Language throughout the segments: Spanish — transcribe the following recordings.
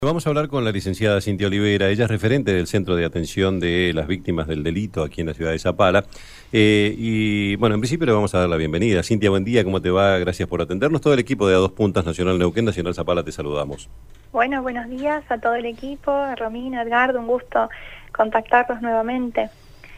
Vamos a hablar con la licenciada Cintia Olivera. Ella es referente del Centro de Atención de las Víctimas del Delito aquí en la ciudad de Zapala. Y bueno, en principio le vamos a dar la bienvenida. Cintia, buen día, ¿cómo te va? Gracias por atendernos. Todo el equipo de A Dos Puntas Nacional Neuquén, Nacional Zapala, te saludamos. Bueno, buenos días a todo el equipo, a Romina, Edgardo, un gusto contactarlos nuevamente.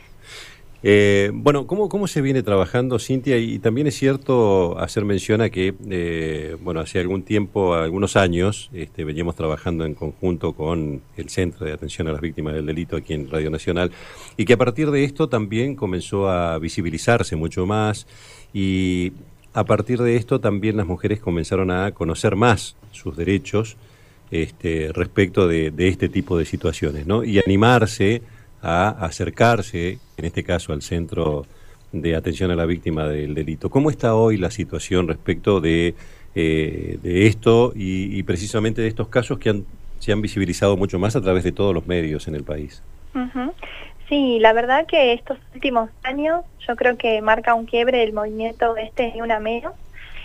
Bueno, ¿cómo se viene trabajando, Cintia? Y también es cierto hacer mención a que, bueno, hace algún tiempo, algunos años, veníamos trabajando en conjunto con el Centro de Atención a las Víctimas del Delito aquí en Radio Nacional, y que a partir de esto también comenzó a visibilizarse mucho más, y a partir de esto también las mujeres comenzaron a conocer más sus derechos respecto de este tipo de situaciones, ¿no? Y animarse a acercarse, en este caso al Centro de Atención a la Víctima del Delito. ¿Cómo está hoy la situación respecto de esto y precisamente de estos casos que se han visibilizado mucho más a través de todos los medios en el país? Sí, la verdad que estos últimos años yo creo que marca un quiebre del movimiento Ni Una Menos.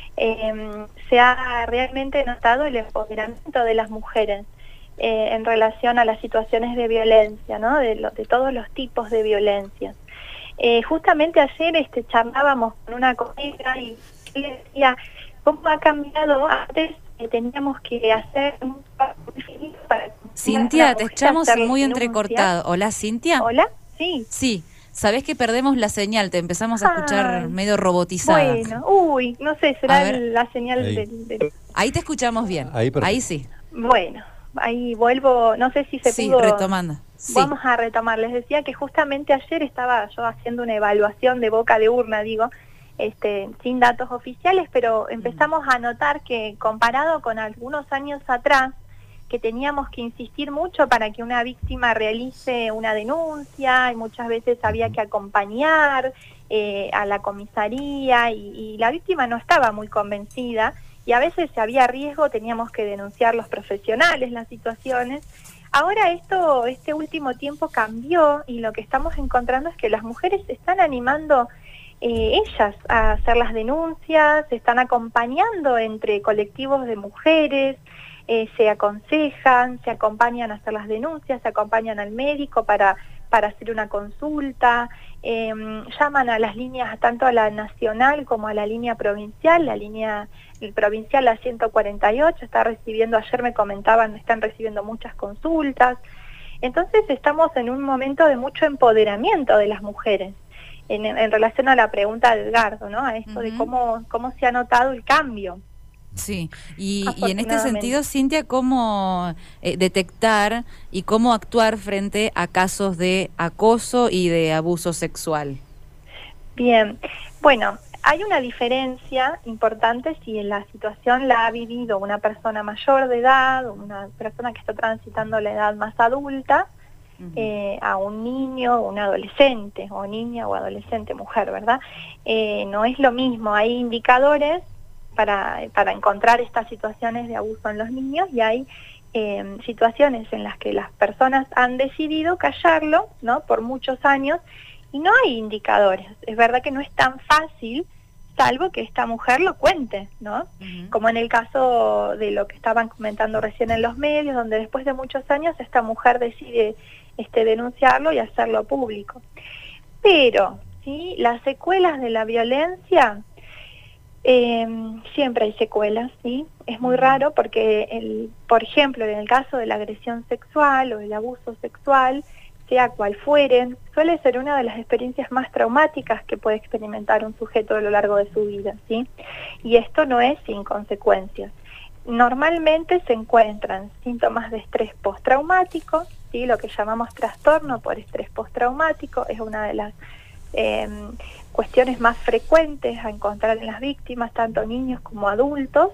Se ha realmente notado el empoderamiento de las mujeres en relación a las situaciones de violencia, ¿no? De todos los tipos de violencia. Justamente ayer charlábamos con una colega y le decía, ¿cómo ha cambiado? Antes teníamos que hacer un para... Cintia, te escuchamos muy entrecortado. Hola, Cintia. Hola, sí. Sí, sabés que perdemos la señal, te empezamos a escuchar medio robotizada. Bueno, no sé, será la señal del... Ahí te escuchamos bien, ahí sí. Bueno. Ahí vuelvo, no sé si se pudo... Sí, retomando. Sí. Vamos a retomar. Les decía que justamente ayer estaba yo haciendo una evaluación de boca de urna, sin datos oficiales, pero empezamos a notar que comparado con algunos años atrás, que teníamos que insistir mucho para que una víctima realice una denuncia, y muchas veces había que acompañar a la comisaría, y la víctima no estaba muy convencida, y a veces si había riesgo teníamos que denunciar los profesionales las situaciones. Ahora este último tiempo cambió, y lo que estamos encontrando es que las mujeres se están animando ellas a hacer las denuncias, se están acompañando entre colectivos de mujeres, se aconsejan, se acompañan a hacer las denuncias, se acompañan al médico para hacer una consulta, llaman a las líneas, tanto a la nacional como a la línea provincial, provincial la 148, está recibiendo, ayer me comentaban, están recibiendo muchas consultas. Entonces estamos en un momento de mucho empoderamiento de las mujeres, en relación a la pregunta de Edgardo, ¿no? A esto de cómo se ha notado el cambio. Sí, y en este sentido, Cintia, ¿cómo detectar y cómo actuar frente a casos de acoso y de abuso sexual? Bien, bueno, hay una diferencia importante si la situación la ha vivido una persona mayor de edad, una persona que está transitando la edad más adulta, a un niño, un adolescente, o niña o adolescente, mujer, ¿verdad? No es lo mismo, hay indicadores para encontrar estas situaciones de abuso en los niños, y hay situaciones en las que las personas han decidido callarlo, ¿no? Por muchos años, y no hay indicadores. Es verdad que no es tan fácil, salvo que esta mujer lo cuente, ¿no? Como en el caso de lo que estaban comentando recién en los medios, donde después de muchos años esta mujer decide denunciarlo y hacerlo público. Pero, ¿sí? Las secuelas de la violencia... siempre hay secuelas, ¿sí? Es muy raro porque, por ejemplo, en el caso de la agresión sexual o el abuso sexual, sea cual fuere, suele ser una de las experiencias más traumáticas que puede experimentar un sujeto a lo largo de su vida, ¿sí? Y esto no es sin consecuencias. Normalmente se encuentran síntomas de estrés postraumático, ¿sí? Lo que llamamos trastorno por estrés postraumático es una de las cuestiones más frecuentes a encontrar en las víctimas, tanto niños como adultos.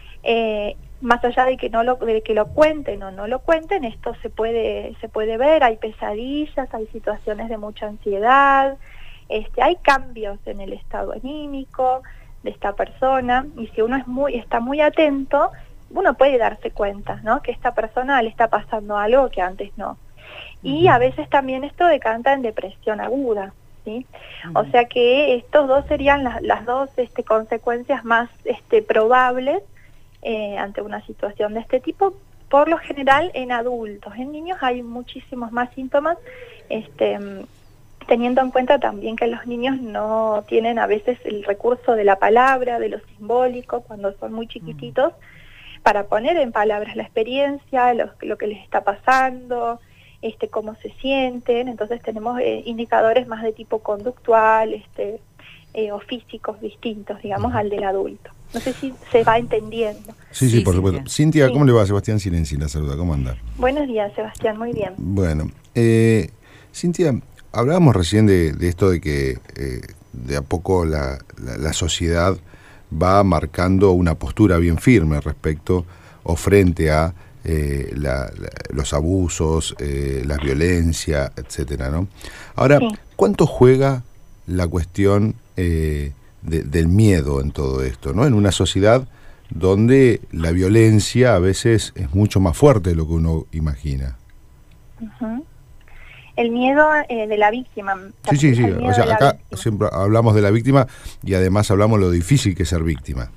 Más allá de que lo cuenten o no lo cuenten, esto se puede ver, hay pesadillas, hay situaciones de mucha ansiedad, hay cambios en el estado anímico de esta persona, y si uno está muy atento, uno puede darse cuenta, ¿no? Que a esta persona le está pasando algo que antes no. Y a veces también esto decanta en depresión aguda, ¿sí? O sea que estos dos serían las dos consecuencias más probables ante una situación de este tipo, por lo general en adultos. En niños hay muchísimos más síntomas, teniendo en cuenta también que los niños no tienen a veces el recurso de la palabra, de lo simbólico, cuando son muy chiquititos, para poner en palabras la experiencia, lo que les está pasando, cómo se sienten. Entonces tenemos indicadores más de tipo conductual, o físicos distintos, digamos, al del adulto. No sé si se va entendiendo. Sí, por supuesto. Cintia, ¿cómo le va? Sebastián Silenzi la saluda, ¿cómo anda? Buenos días, Sebastián, muy bien. Bueno, Cintia, hablábamos recién de esto de que de a poco la sociedad va marcando una postura bien firme respecto o frente a los abusos, la violencia, etcétera, ¿no? Ahora, sí. ¿Cuánto juega la cuestión del miedo en todo esto, ¿no? En una sociedad donde la violencia a veces es mucho más fuerte de lo que uno imagina. El miedo de la víctima. Sí. O sea, acá siempre hablamos de la víctima y además hablamos de lo difícil que es ser víctima.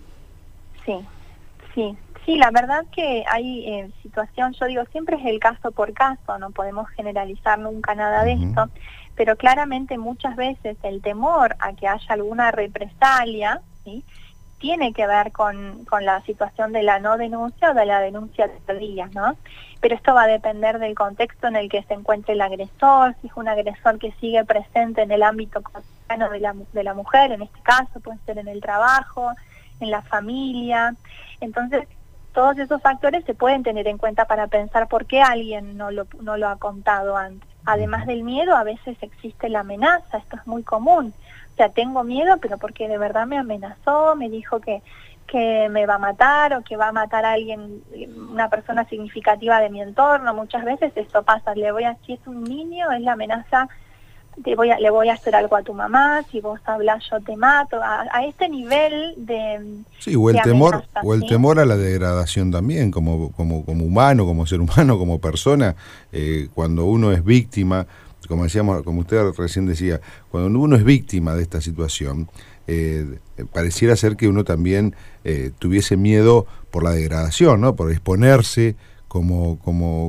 Sí, la verdad que hay situación, yo digo, siempre es el caso por caso, no podemos generalizar nunca nada de esto, pero claramente muchas veces el temor a que haya alguna represalia, ¿sí?, tiene que ver con la situación de la no denuncia o de la denuncia tardía, ¿no? Pero esto va a depender del contexto en el que se encuentre el agresor, si es un agresor que sigue presente en el ámbito cotidiano de la mujer, en este caso puede ser en el trabajo, en la familia. Entonces, todos esos factores se pueden tener en cuenta para pensar por qué alguien no lo ha contado antes. Además del miedo, a veces existe la amenaza, esto es muy común. O sea, tengo miedo, pero porque de verdad me amenazó, me dijo que me va a matar o que va a matar a alguien, una persona significativa de mi entorno. Muchas veces esto pasa, si es un niño, es la amenaza, le voy a hacer algo a tu mamá, si vos hablas yo te mato, a este nivel de... Sí, o el temor, ¿sí? Temor a la degradación también, como humano, como ser humano, como persona, cuando uno es víctima, como decíamos, como usted recién decía, cuando uno es víctima de esta situación, pareciera ser que uno también tuviese miedo por la degradación, ¿no? Por exponerse como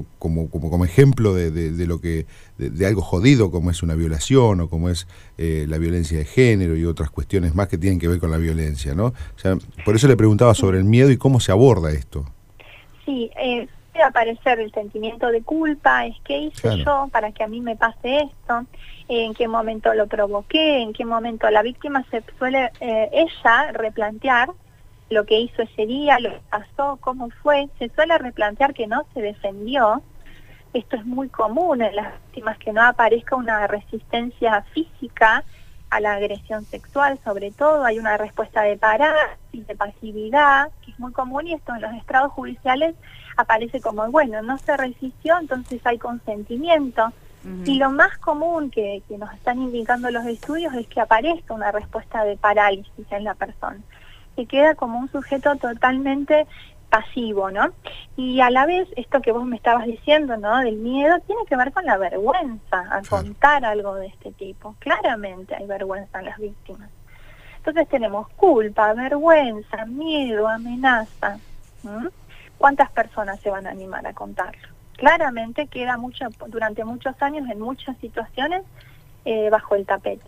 ejemplo de lo que de algo jodido como es una violación o como es la violencia de género y otras cuestiones más que tienen que ver con la violencia, ¿no? O sea, por eso le preguntaba sobre el miedo y cómo se aborda esto. Sí, puede aparecer el sentimiento de culpa, es qué hice yo para que a mí me pase esto, en qué momento lo provoqué, en qué momento la víctima se suele ella replantear lo que hizo ese día, lo que pasó, cómo fue, se suele replantear que no se defendió. Esto es muy común en las víctimas, que no aparezca una resistencia física a la agresión sexual, sobre todo hay una respuesta de parálisis, de pasividad, que es muy común, y esto en los estrados judiciales aparece como, bueno, no se resistió, entonces hay consentimiento. Y lo más común que nos están indicando los estudios es que aparezca una respuesta de parálisis en la persona, que queda como un sujeto totalmente pasivo, ¿no? Y a la vez, esto que vos me estabas diciendo, ¿no?, del miedo, tiene que ver con la vergüenza a contar algo de este tipo. Claramente hay vergüenza en las víctimas. Entonces tenemos culpa, vergüenza, miedo, amenaza. ¿Cuántas personas se van a animar a contarlo? Claramente queda durante muchos años, en muchas situaciones, bajo el tapete.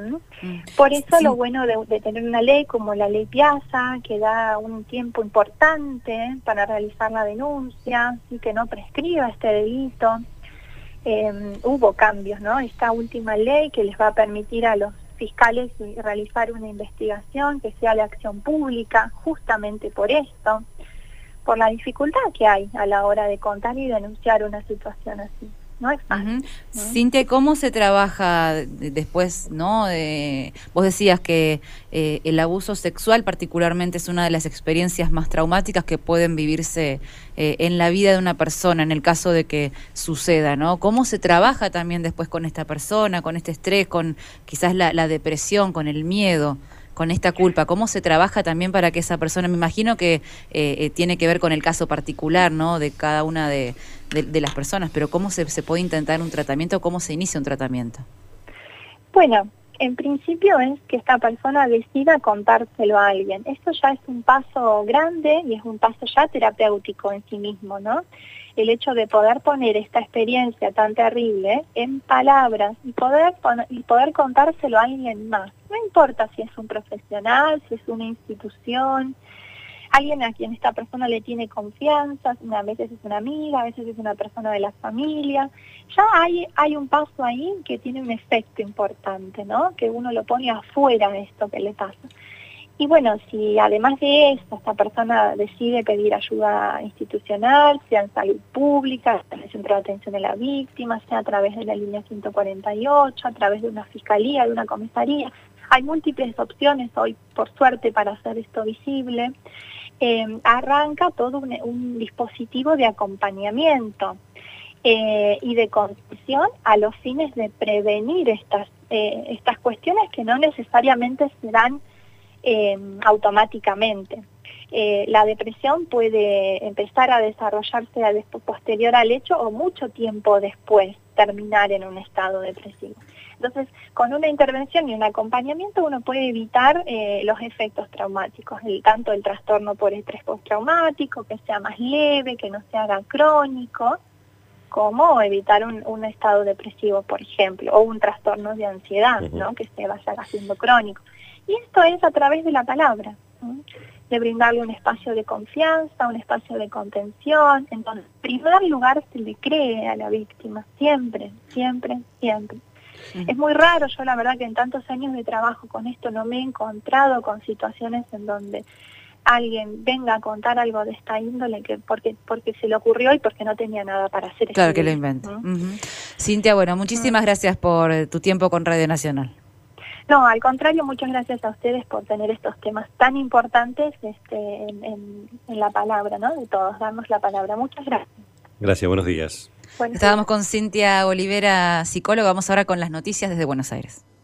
Por eso lo bueno de tener una ley como la ley Piazza, que da un tiempo importante para realizar la denuncia y que no prescriba este delito. Hubo cambios, ¿no? Esta última ley que les va a permitir a los fiscales realizar una investigación que sea de acción pública, justamente por esto, por la dificultad que hay a la hora de contar y denunciar una situación así. No es fácil. Cintia, ¿cómo se trabaja después, no? Vos decías que el abuso sexual particularmente es una de las experiencias más traumáticas que pueden vivirse en la vida de una persona, en el caso de que suceda, ¿no? ¿Cómo se trabaja también después con esta persona, con este estrés, con quizás la depresión, con el miedo, con esta culpa? ¿Cómo se trabaja también para que esa persona, me imagino que tiene que ver con el caso particular, ¿no?, de cada una de las personas, pero cómo se puede intentar un tratamiento, cómo se inicia un tratamiento? Bueno, En principio es que esta persona decida contárselo a alguien. Esto ya es un paso grande y es un paso ya terapéutico en sí mismo, ¿no? El hecho de poder poner esta experiencia tan terrible en palabras y poder contárselo a alguien más. No importa si es un profesional, si es una institución, alguien a quien esta persona le tiene confianza, a veces es una amiga, a veces es una persona de la familia. Ya hay un paso ahí que tiene un efecto importante, ¿no? Que uno lo pone afuera de esto que le pasa. Y bueno, si además de esto esta persona decide pedir ayuda institucional, sea en salud pública, en el Centro de Atención a la Víctima, sea a través de la línea 148, a través de una fiscalía, de una comisaría, hay múltiples opciones hoy, por suerte, para hacer esto visible. Arranca todo un dispositivo de acompañamiento y de contención a los fines de prevenir estas cuestiones que no necesariamente se dan automáticamente. La depresión puede empezar a desarrollarse posterior al hecho o mucho tiempo después terminar en un estado depresivo. Entonces, con una intervención y un acompañamiento uno puede evitar los efectos traumáticos, tanto el trastorno por estrés postraumático, que sea más leve, que no se haga crónico, como evitar un estado depresivo, por ejemplo, o un trastorno de ansiedad, ¿no? Que se vaya haciendo crónico. Y esto es a través de la palabra, ¿sí? De brindarle un espacio de confianza, un espacio de contención. Entonces, en primer lugar, se le cree a la víctima, siempre, siempre, siempre. Es muy raro, yo la verdad que en tantos años de trabajo con esto no me he encontrado con situaciones en donde alguien venga a contar algo de esta índole porque se le ocurrió y porque no tenía nada para hacer. Claro que lo inventa. Cintia, bueno, muchísimas gracias por tu tiempo con Radio Nacional. No, al contrario, muchas gracias a ustedes por tener estos temas tan importantes en la palabra, ¿no? De todos, darnos la palabra. Muchas gracias. Gracias, buenos días. Estábamos con Cintia Olivera, psicóloga. Vamos ahora con las noticias desde Buenos Aires.